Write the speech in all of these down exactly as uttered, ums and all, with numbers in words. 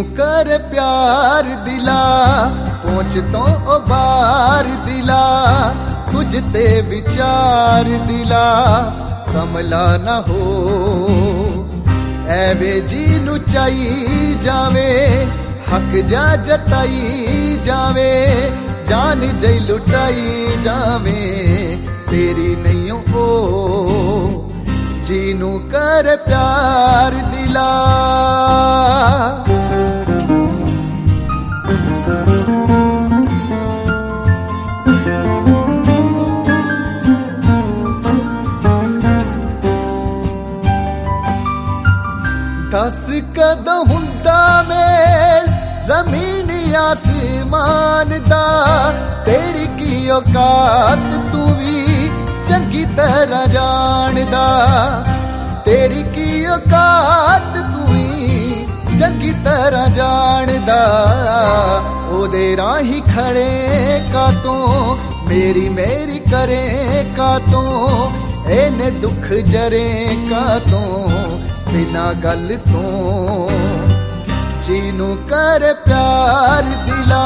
ਜਿਹਨੂੰ ਕਰ ਪਿਆਰ ਦਿਲਾ ਪਹੁੰਚ ਤੋਂ ਉਬਾਰ ਦਿਲਾ ਕੁਝ ਤੇ ਵਿਚਾਰ ਦਿਲਾ ਕਮਲਾ ਨਾ ਹੋ ਐਵੇਂ ਜਿਹਨੂੰ ਚਾਈ ਜਾਵੇ ਹੱਕ ਜਾ ਜਤਾਈ ਜਾਵੇ ਜਾਨ ਜਈ ਲੁਟਾਈ ਜਾਵੇ ਤੇਰੀ ਨਹੀਂ ਉਹ ਜਿਹਨੂੰ ਕਰ ਪਿਆਰ ਦਿਲਾ ਦਸ ਕਦੋਂ ਹੁੰਦਾ ਮੇਲ ਜ਼ਮੀਨ ਆਸਮਾਨ ਦਾ ਤੇਰੀ ਕੀ ਔਕਾਤ ਤੂੰ ਵੀ ਚੰਗੀ ਤਰ੍ਹਾਂ ਜਾਣਦਾ ਤੇਰੀ ਕੀ ਔਕਾਤ ਤੂੰ ਵੀ ਚੰਗੀ ਤਰ੍ਹਾਂ ਜਾਣਦਾ ਉਹਦੇ ਰਾਹੀਂ ਖੜੇ ਕਾਤੋਂ ਮੇਰੀ ਮੇਰੀ ਕਰੇ ਕਾਤੋਂ ਇਹਨੇ ਦੁੱਖ ਜਰੇ ਕਾਤੋਂ ਬਿਨਾ ਗੱਲ ਤੋਂ ਜਿਹਨੂੰ ਕਰ ਪਿਆਰ ਦਿਲਾ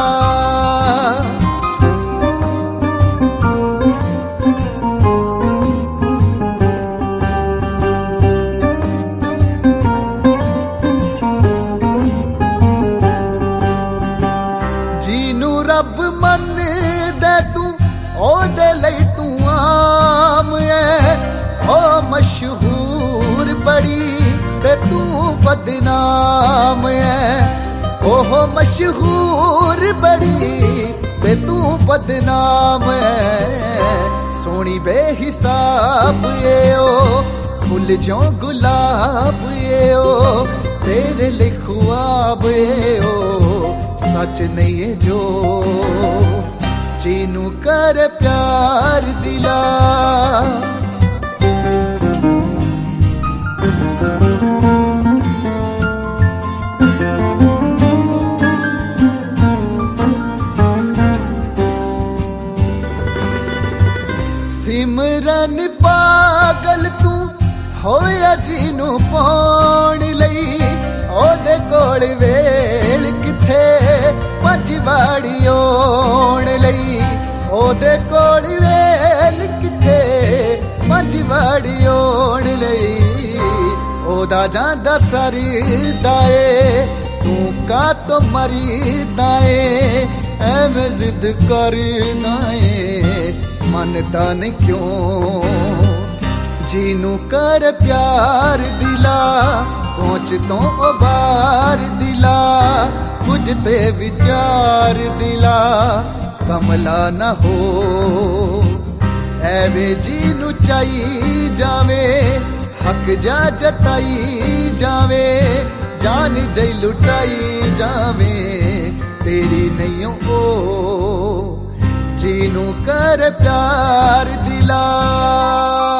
ਜਿਹਨੂੰ ਰੱਬ ਮੰਨਦਾ ਤੂੰ ਉਹਦੇ ਲਈ ਤੂੰ ਆਮ ਐ ਉਹ ਮਸ਼ਹੂਰ ਬੜੀ ਤੇ ਤੂੰ ਬਦਨਾਮ ਐ ਉਹ ਮਸ਼ਹੂਰ ਬੜੀ ਤੇ ਤੂੰ ਬਦਨਾਮ ਐ ਸੋਹਣੀ ਬੇਹਿਸਾਬ ਏ ਉਹ ਫੁੱਲ ਜੋ ਗੁਲਾਬ ਏ ਉਹ ਤੇਰੇ ਲਈ ਖੁਆਬ ਏ ਉਹ ਸੱਚ ਨਹੀਂ ਏ ਜੋ ਜਿਹਨੂੰ ਕਰ ਪਿਆਰ ਦਿਲਾ ਸਿਮਰਨ ਪਾਗਲ ਤੂੰ ਹੋਇਆ ਜਿਹਨੂੰ ਪਾਉਣ ਲਈ ਉਹਦੇ ਕੋਲ ਵੇਲ ਕਿੱਥੇ ਪੰਜਵਾੜੀ ਆਉਣ ਲਈ ਉਹਦੇ ਕੋਲ ਵੇਲ ਕਿੱਥੇ ਪੰਜਵਾੜੀ ਆਉਣ ਲਈ ਉਹਦਾ ਜਾਂਦਾ ਸਰਦਾ ਏ ਤੂੰ ਕਾਤੋਂ ਮਰੀਦਾ ਏ ਐਵੇਂ ਜ਼ਿੱਦ ਕਰਦਾ ਏ ਮੰਨਦਾ ਨਹੀਂ ਕਿਉਂ ਜਿਹਨੂੰ ਕਰ ਪਿਆਰ ਦਿਲਾ ਪਹੁੰਚ ਤੋਂ ਉਬਾਰ ਦਿਲਾ ਕੁਝ ਤੇ ਵਿਚਾਰ ਦਿਲਾ ਕਮਲਾ ਨਾ ਹੋ ਐਵੇਂ ਜਿਹਨੂੰ ਚਾਈ ਜਾਵੇ ਹੱਕ ਜਾ ਜਤਾਈ ਜਾਵੇ ਜਾਨ ਜਈ ਲੁਟਾਈ ਜਾਵੇ ਤੇਰੀ ਨਹੀਂ ਉਹ ਜਿਹਨੂੰ ਕਰ ਪਿਆਰ ਦਿਲਾ